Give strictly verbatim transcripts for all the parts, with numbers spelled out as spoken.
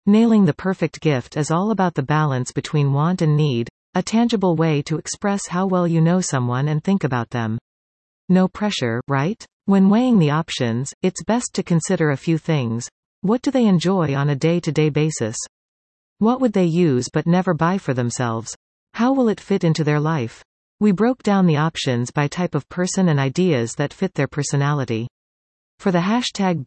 Nailing the perfect gift is all about the balance between want and need, a tangible way to express how well you know someone and think about them. No pressure, right? When weighing the options, it's best to consider a few things. What do they enjoy on a day-to-day basis? What would they use but never buy for themselves? How will it fit into their life? We broke down the options by type of person and ideas that fit their personality. For the hashtag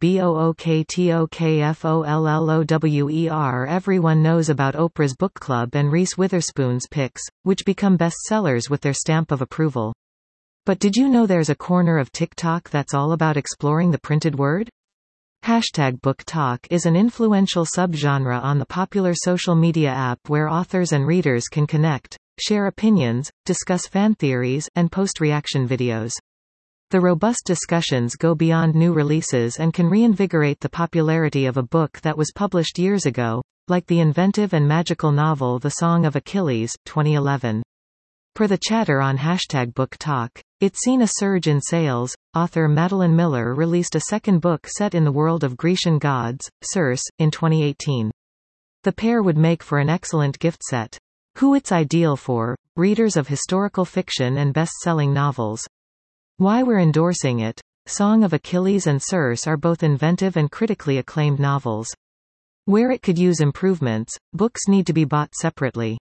BOOKTOKFOLLOWER, everyone knows about Oprah's book club and Reese Witherspoon's picks, which become bestsellers with their stamp of approval. But did you know there's a corner of TikTok that's all about exploring the printed word? Hashtag BookTok is an influential subgenre on the popular social media app where authors and readers can connect, share opinions, discuss fan theories, and post reaction videos. The robust discussions go beyond new releases and can reinvigorate the popularity of a book that was published years ago, like the inventive and magical novel The Song of Achilles, twenty eleven. Per the chatter on hashtag BookTok, it's seen a surge in sales. Author Madeline Miller released a second book set in the world of Grecian gods, Circe, in twenty eighteen. The pair would make for an excellent gift set. Who it's ideal for? Readers of historical fiction and best-selling novels. Why we're endorsing it? Song of Achilles and Circe are both inventive and critically acclaimed novels. Where it could use improvements, books need to be bought separately.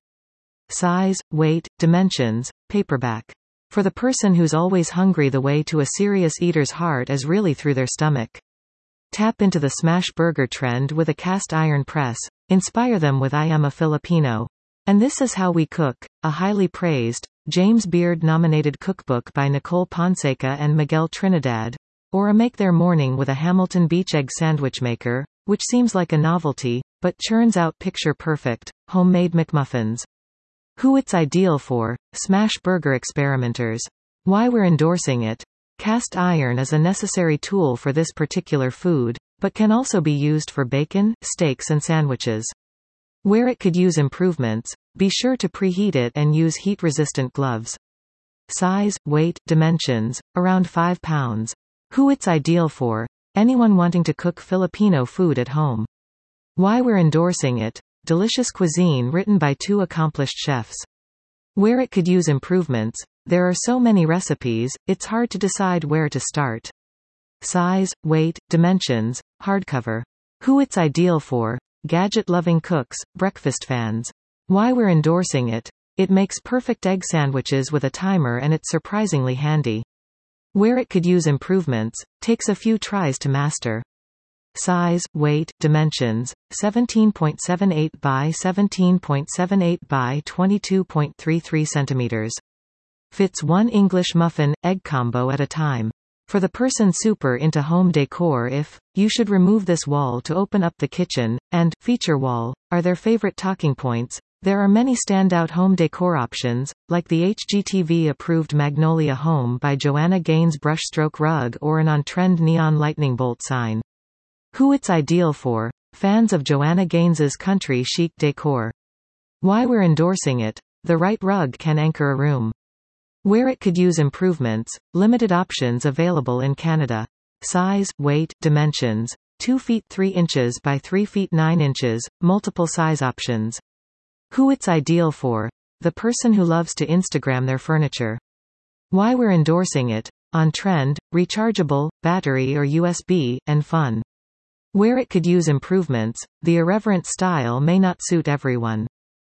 Size, weight, dimensions, paperback. For the person who's always hungry, the way to a serious eater's heart is really through their stomach. Tap into the smash burger trend with a cast iron press. Inspire them with I Am a Filipino. And This Is How We Cook, a highly praised, James Beard-nominated cookbook by Nicole Ponseca and Miguel Trinidad, or a Make Their Morning with a Hamilton Beach egg sandwich maker, which seems like a novelty, but churns out picture-perfect, homemade McMuffins. Who it's ideal for? Smash burger experimenters. Why we're endorsing it? Cast iron is a necessary tool for this particular food, but can also be used for bacon, steaks and sandwiches. Where it could use improvements, be sure to preheat it and use heat-resistant gloves. Size, weight, dimensions, around five pounds. Who it's ideal for? Anyone wanting to cook Filipino food at home. Why we're endorsing it? Delicious cuisine written by two accomplished chefs. Where it could use improvements, there are so many recipes, it's hard to decide where to start. Size, weight, dimensions, hardcover. Who it's ideal for? Gadget-loving cooks, breakfast fans. Why we're endorsing it? It makes perfect egg sandwiches with a timer and it's surprisingly handy. Where it could use improvements, takes a few tries to master. Size, weight, dimensions, seventeen point seven eight by seventeen point seven eight by twenty-two point three three centimeters. Fits one English muffin, egg combo at a time. For the person super into home decor, if you should remove this wall to open up the kitchen, and feature wall, are their favorite talking points. There are many standout home decor options, like the H G T V-approved Magnolia Home by Joanna Gaines brushstroke rug or an on-trend neon lightning bolt sign. Who it's ideal for? Fans of Joanna Gaines's country chic decor. Why we're endorsing it? The right rug can anchor a room. Where it could use improvements, limited options available in Canada. Size, weight, dimensions, two feet three inches by three feet nine inches, multiple size options. Who it's ideal for? The person who loves to Instagram their furniture. Why we're endorsing it? On trend, rechargeable, battery or U S B, and fun. Where it could use improvements, the irreverent style may not suit everyone.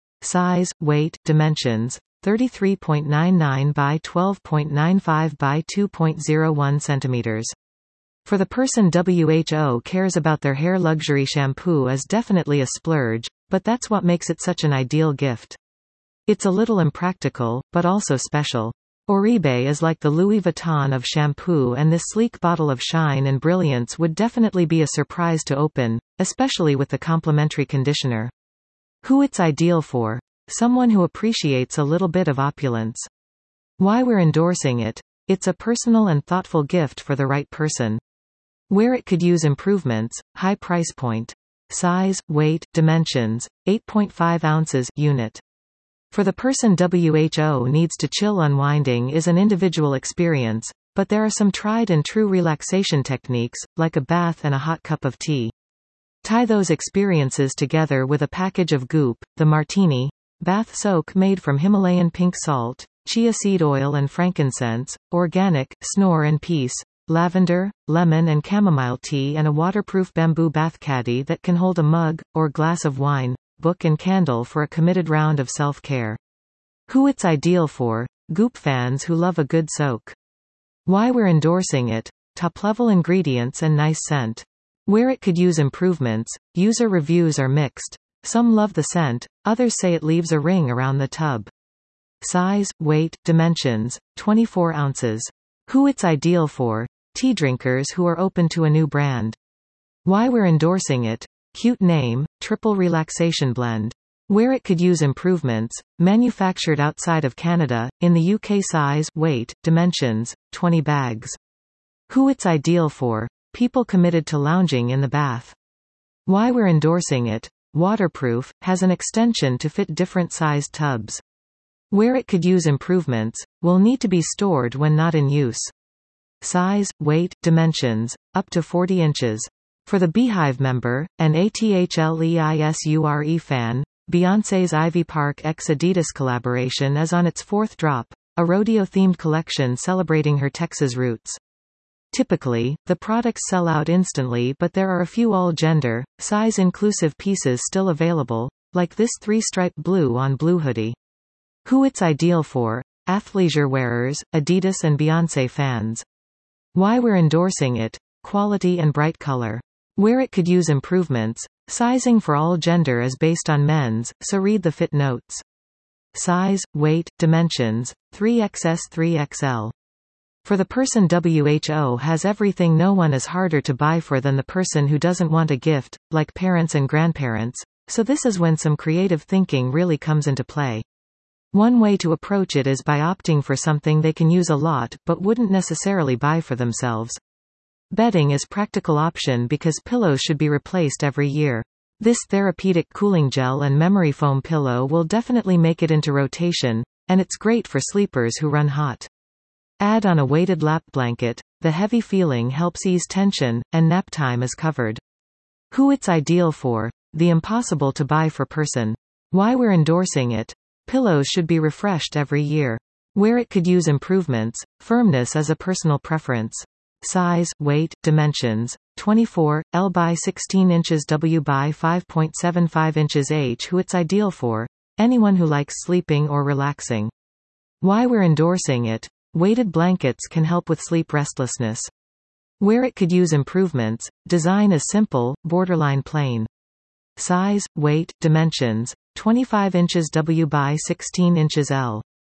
Size, weight, dimensions, thirty-three point nine nine by twelve point nine five by two point zero one centimeters. For the person who cares about their hair, luxury shampoo is definitely a splurge, but that's what makes it such an ideal gift. It's a little impractical, but also special. Oribe is like the Louis Vuitton of shampoo, and this sleek bottle of shine and brilliance would definitely be a surprise to open, especially with the complimentary conditioner. Who it's ideal for? Someone who appreciates a little bit of opulence. Why we're endorsing it? It's a personal and thoughtful gift for the right person. Where it could use improvements, high price point. Size, weight, dimensions, eight point five ounces unit. For the person who needs to chill, unwinding is an individual experience, but there are some tried and true relaxation techniques, like a bath and a hot cup of tea. Tie those experiences together with a package of Goop, the Martini bath soak made from Himalayan pink salt, chia seed oil and frankincense, organic, Snore and Peace, lavender, lemon and chamomile tea, and a waterproof bamboo bath caddy that can hold a mug, or glass of wine, book and candle for a committed round of self-care. Who it's ideal for? Goop fans who love a good soak. Why we're endorsing it? Top-level ingredients and nice scent. Where it could use improvements, user reviews are mixed. Some love the scent, others say it leaves a ring around the tub. Size, weight, dimensions, twenty-four ounces. Who it's ideal for? Tea drinkers who are open to a new brand. Why we're endorsing it? Cute name, Triple Relaxation Blend. Where it could use improvements, manufactured outside of Canada, in the U K. Size, weight, dimensions, twenty bags. Who it's ideal for? People committed to lounging in the bath. Why we're endorsing it? Waterproof, has an extension to fit different sized tubs. Where it could use improvements, will need to be stored when not in use. Size, weight, dimensions, up to forty inches. For the Beehive member, an ATHLEISURE fan, Beyoncé's Ivy Park x Adidas collaboration is on its fourth drop, a rodeo-themed collection celebrating her Texas roots. Typically, the products sell out instantly, but there are a few all-gender, size-inclusive pieces still available, like this three-stripe blue-on-blue hoodie. Who it's ideal for? Athleisure wearers, Adidas and Beyoncé fans. Why we're endorsing it? Quality and bright color. Where it could use improvements, sizing for all gender is based on men's, so read the fit notes. Size, weight, dimensions, three X S three X L. For the person W H O has everything. No one is harder to buy for than the person who doesn't want a gift, like parents and grandparents, so this is when some creative thinking really comes into play. One way to approach it is by opting for something they can use a lot but wouldn't necessarily buy for themselves. Bedding is practical option because pillows should be replaced every year. This therapeutic cooling gel and memory foam pillow will definitely make it into rotation, and it's great for sleepers who run hot. Add on a weighted lap blanket, the heavy feeling helps ease tension, and nap time is covered. Who it's ideal for? The impossible to buy for person. Why we're endorsing it? Pillows should be refreshed every year. Where it could use improvements, firmness is a personal preference. Size, weight, dimensions, twenty-four, L by sixteen inches, W by five point seven five inches. H. Who it's ideal for? Anyone who likes sleeping or relaxing. Why we're endorsing it? Weighted blankets can help with sleep restlessness. Where it could use improvements, design is simple, borderline plain. Size, weight, dimensions, twenty-five inches, W by sixteen inches. L.